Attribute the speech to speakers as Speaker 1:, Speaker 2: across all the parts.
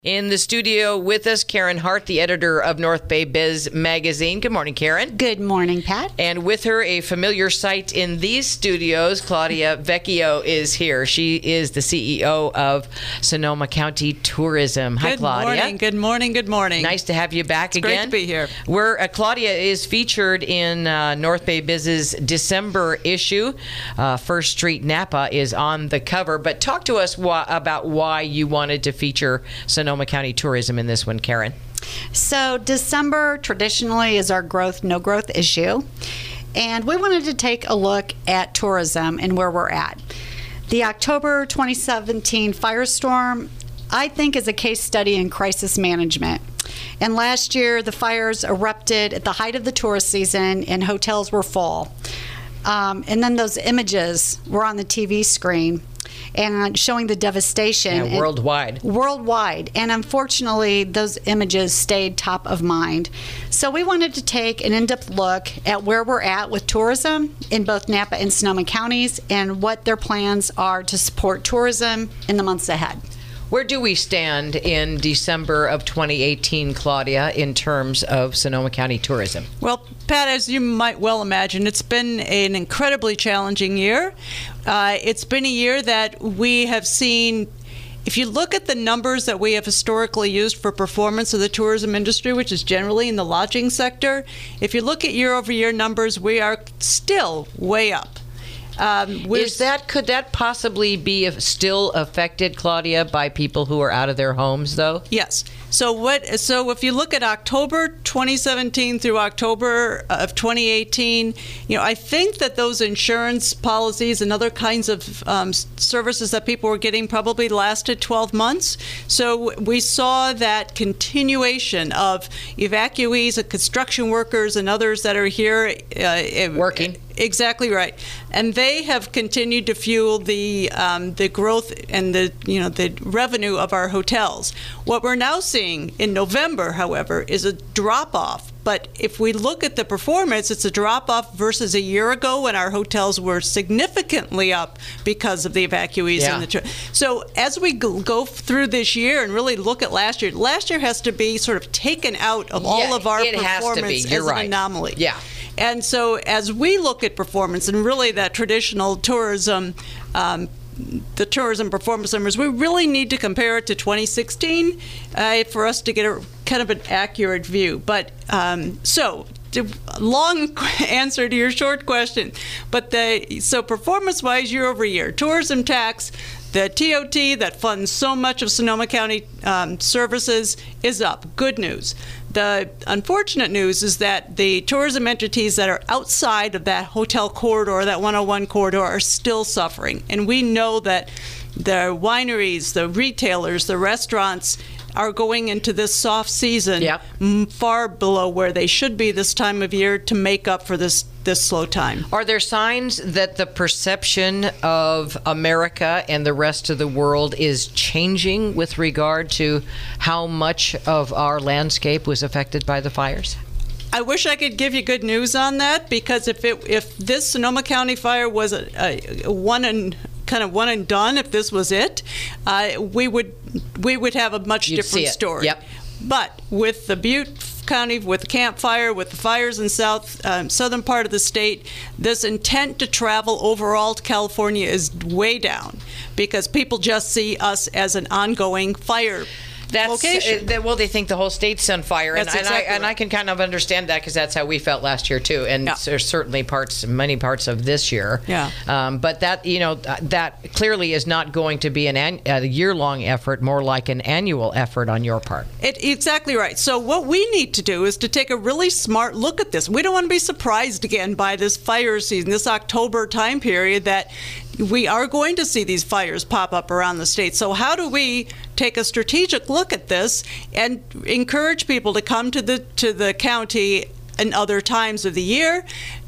Speaker 1: In the studio with us, Karen Hart, the editor of North Bay Biz magazine. Good morning, Karen.
Speaker 2: Good morning, Pat.
Speaker 1: And with her, a familiar sight in these studios, Claudia Vecchio is here. She is the CEO of Sonoma County Tourism. Hi, Claudia.
Speaker 3: Good morning. Good morning.
Speaker 1: Nice to have you back again.
Speaker 3: Great to be here.
Speaker 1: Claudia is featured in North Bay Biz's December issue. First Street Napa is on the cover. But talk to us about why you wanted to feature Sonoma County Tourism in this one, Karen.
Speaker 2: So December traditionally is our no growth issue, and we wanted to take a look at tourism and where we're at. The October 2017 firestorm, I think, is a case study in crisis management. And last year, the fires erupted at the height of the tourist season and hotels were full. And then those images were on the TV screen and showing the devastation.
Speaker 1: Worldwide.
Speaker 2: And unfortunately, those images stayed top of mind. So we wanted to take an in-depth look at where we're at with tourism in both Napa and Sonoma counties and what their plans are to support tourism in the months ahead.
Speaker 1: Where do we stand in December of 2018, Claudia, in terms of Sonoma County tourism?
Speaker 3: Well, Pat, as you might well imagine, it's been an incredibly challenging year. It's been a year that we have seen, if you look at the numbers that we have historically used for performance of the tourism industry, which is generally in the lodging sector, if you look at year-over-year numbers, we are still way up.
Speaker 1: Could that possibly be still affected, Claudia, by people who are out of their homes, though?
Speaker 3: Yes. So if you look at October 2017 through October of 2018, I think that those insurance policies and other kinds of services that people were getting probably lasted 12 months. So we saw that continuation of evacuees and construction workers and others that are here
Speaker 1: working.
Speaker 3: Exactly right, and they have continued to fuel the growth and the revenue of our hotels. What we're now seeing in November, however, is a drop-off. But if we look at the performance, it's a drop-off versus a year ago when our hotels were significantly up because of the evacuees.
Speaker 1: Yeah.
Speaker 3: So as we go through this year and really look at last year has to be sort of taken out of all of our performance as an anomaly.
Speaker 1: Yeah.
Speaker 3: And so as we look at performance and really that traditional tourism, the tourism performance numbers, we really need to compare it to 2016 for us to get a kind of an accurate view. But long answer to your short question. But so performance-wise, year over year, tourism tax, the TOT that funds so much of Sonoma County services is up. Good news. The unfortunate news is that the tourism entities that are outside of that hotel corridor, that 101 corridor, are still suffering. And we know that the wineries, the retailers, the restaurants are going into this soft season far below where they should be this time of year to make up for this slow time.
Speaker 1: Are there signs that the perception of America and the rest of the world is changing with regard to how much of our landscape was affected by the fires?
Speaker 3: I wish I could give you good news on that, because if this Sonoma County fire was a one and done, if this was it, we would have a much different story.
Speaker 1: Yep.
Speaker 3: But with the Butte County, with the Camp Fire, with the fires in southern part of the state, this intent to travel overall to California is way down because people just see us as an ongoing fire location.
Speaker 1: They think the whole state's on fire, and I can kind of understand that because that's how we felt last year too, and there's certainly many parts of this year.
Speaker 3: Yeah.
Speaker 1: But that that clearly is not going to be a year-long effort, more like an annual effort on your part.
Speaker 3: Exactly right. So what we need to do is to take a really smart look at this. We don't want to be surprised again by this fire season, this October time period that we are going to see these fires pop up around the state. So how do we take a strategic look at this and encourage people to come to the county in other times of the year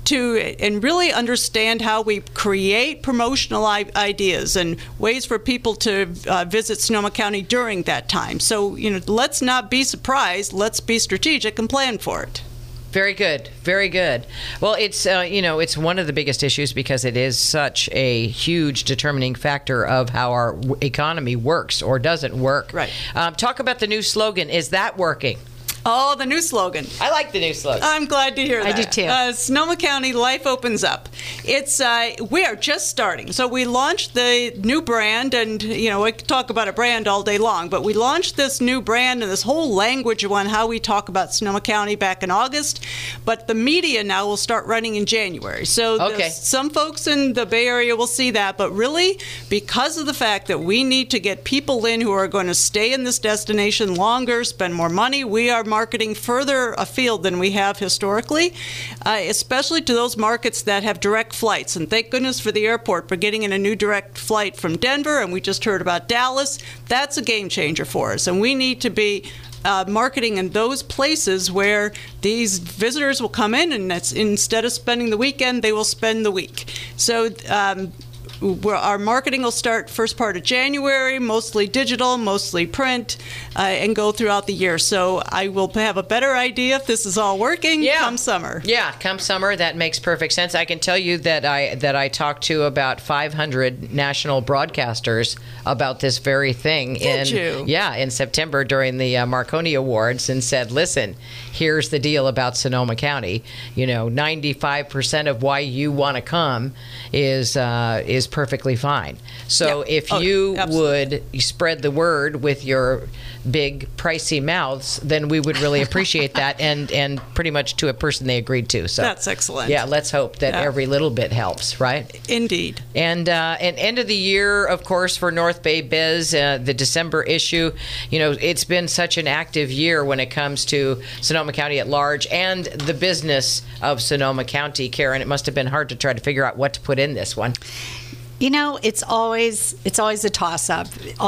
Speaker 3: and really understand how we create promotional ideas and ways for people to visit Sonoma County during that time. So, let's not be surprised. Let's be strategic and plan for it.
Speaker 1: Very good. Very good. Well, it's it's one of the biggest issues because it is such a huge determining factor of how our economy works or doesn't work.
Speaker 3: Right.
Speaker 1: Talk about the new slogan. Is that working?
Speaker 3: Oh, the new slogan.
Speaker 1: I like the new slogan.
Speaker 3: I'm glad to hear that.
Speaker 2: I do too.
Speaker 3: Sonoma County, life opens up. It's we are just starting. So we launched the new brand, and we could talk about a brand all day long, but we launched this new brand and this whole language on how we talk about Sonoma County back in August. But the media now will start running in January. So some folks in the Bay Area will see that, but really, because of the fact that we need to get people in who are going to stay in this destination longer, spend more money, we are marketing further afield than we have historically, especially to those markets that have direct flights. And thank goodness for the airport for getting in a new direct flight from Denver, and we just heard about Dallas. That's a game changer for us, and we need to be marketing in those places where these visitors will come in, and that's, instead of spending the weekend, they will spend the week. So our marketing will start first part of January, mostly digital, mostly print, and go throughout the year. So I will have a better idea if this is all working come summer.
Speaker 1: Yeah, come summer. That makes perfect sense. I can tell you that I talked to about 500 national broadcasters about this very thing.
Speaker 3: Did you?
Speaker 1: Yeah, in September during the Marconi Awards, and said, listen, here's the deal about Sonoma County. 95% of why you want to come is perfectly fine. So if you would spread the word with your big pricey mouths, then we would really appreciate that, and pretty much to a person they agreed to. So
Speaker 3: that's excellent.
Speaker 1: Yeah, let's hope that every little bit helps, right?
Speaker 3: Indeed.
Speaker 1: And end of the year, of course, for North Bay Biz, the December issue, it's been such an active year when it comes to Sonoma County at large and the business of Sonoma County. Karen, it must have been hard to try to figure out what to put in this one.
Speaker 2: It's always a toss-up.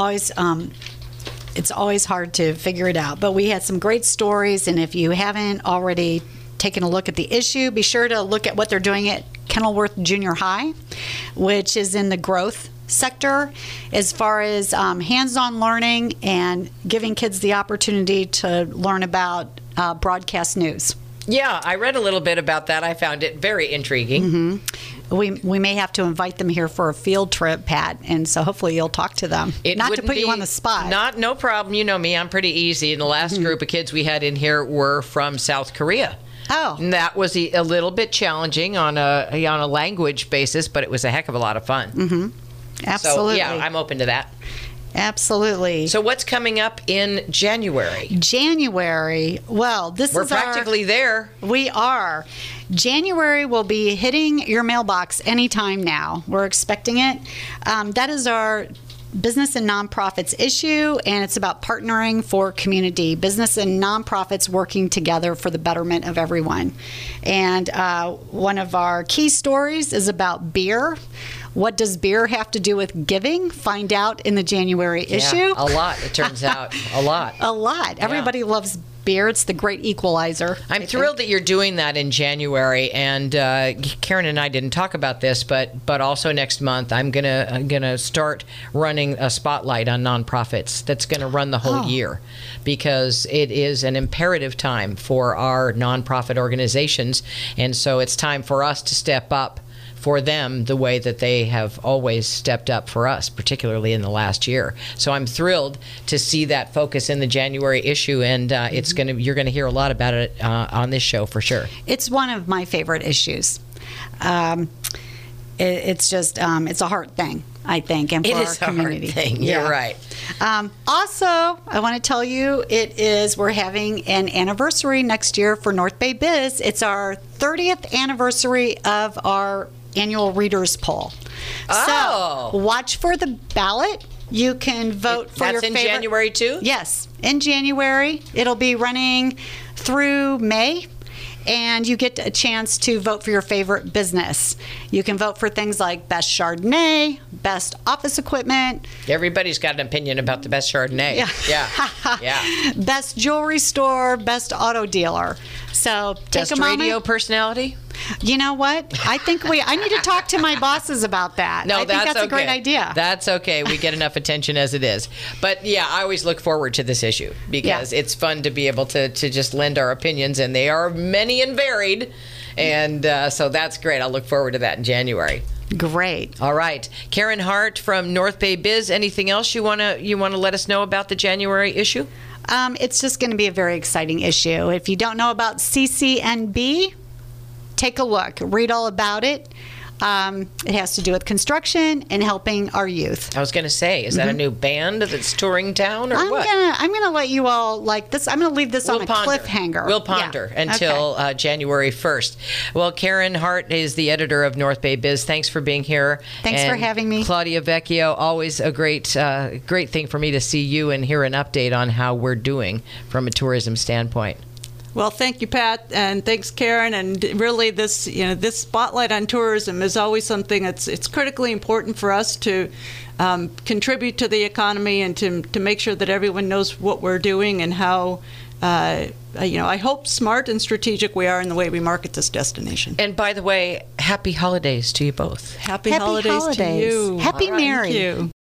Speaker 2: It's always hard to figure it out. But we had some great stories, and if you haven't already taken a look at the issue, be sure to look at what they're doing at Kenilworth Junior High, which is in the growth sector as far as hands-on learning and giving kids the opportunity to learn about broadcast news.
Speaker 1: Yeah, I read a little bit about that. I found it very intriguing.
Speaker 2: Mm-hmm. We may have to invite them here for a field trip, Pat, and so hopefully you'll talk to them. Not to put you on the spot.
Speaker 1: No problem. You know me, I'm pretty easy. And the last group of kids we had in here were from South Korea.
Speaker 2: Oh.
Speaker 1: And that was a little bit challenging on a language basis, but it was a heck of a lot of fun.
Speaker 2: Mm-hmm. Absolutely.
Speaker 1: So, yeah, I'm open to that.
Speaker 2: Absolutely.
Speaker 1: So what's coming up in January?
Speaker 2: Well,
Speaker 1: We're practically there.
Speaker 2: We are. January will be hitting your mailbox anytime now. We're expecting it. That is our business and nonprofits issue, and it's about partnering for community, business and nonprofits working together for the betterment of everyone. And one of our key stories is about beer. What does beer have to do with giving? Find out in the January issue.
Speaker 1: A lot, it turns out. A lot.
Speaker 2: A lot. Everybody loves beer. It's the great equalizer.
Speaker 1: I'm thrilled that you're doing that in January. And Karen and I didn't talk about this, but also next month I'm gonna start running a spotlight on nonprofits that's going to run the whole year, because it is an imperative time for our nonprofit organizations, and so it's time for us to step up for them the way that they have always stepped up for us, particularly in the last year. So I'm thrilled to see that focus in the January issue, and you're going to hear a lot about it on this show for sure.
Speaker 2: It's one of my favorite issues. It's just it's a heart thing, I think, and for our community.
Speaker 1: It is a heart thing. You're right.
Speaker 2: Also, I want to tell you, we're having an anniversary next year for North Bay Biz. It's our 30th anniversary of our annual readers poll.
Speaker 1: Oh.
Speaker 2: So watch for the ballot. You can vote for your favorite.
Speaker 1: That's in January too?
Speaker 2: Yes, in January. It'll be running through May. And you get a chance to vote for your favorite business. You can vote for things like Best Chardonnay, Best Office Equipment.
Speaker 1: Everybody's got an opinion about the Best Chardonnay. Yeah.
Speaker 2: Best Jewelry Store, Best Auto Dealer. So take
Speaker 1: Best
Speaker 2: a moment.
Speaker 1: radio personality?
Speaker 2: You know what? I need to talk to my bosses about that.
Speaker 1: No,
Speaker 2: I think that's
Speaker 1: okay.
Speaker 2: a great idea.
Speaker 1: That's okay. We get enough attention as it is. But yeah, I always look forward to this issue because it's fun to be able to just lend our opinions, and they are many and varied. And so that's great. I'll look forward to that in January.
Speaker 2: Great.
Speaker 1: All right. Karen Hart from North Bay Biz, anything else you want to let us know about the January issue?
Speaker 2: It's just going to be a very exciting issue. If you don't know about CCNB, take a look. Read all about it. It has to do with construction and helping our youth.
Speaker 1: I was going to say, is that a new band that's touring town or what?
Speaker 2: I'm gonna let you all like this. I'm gonna leave this on a cliffhanger.
Speaker 1: We'll ponder until January 1st. Well, Karen Hart is the editor of North Bay Biz. Thanks for being here.
Speaker 2: Thanks for having me.
Speaker 1: Claudia Vecchio, always a great thing for me to see you and hear an update on how we're doing from a tourism standpoint.
Speaker 3: Well, thank you, Pat, and thanks, Karen. And really, this spotlight on tourism is always something it's critically important for us to contribute to the economy and to make sure that everyone knows what we're doing and how. I hope smart and strategic we are in the way we market this destination.
Speaker 1: And by the way, happy holidays to you both.
Speaker 3: Happy holidays to you.
Speaker 2: Happy Mary.
Speaker 3: Thank you.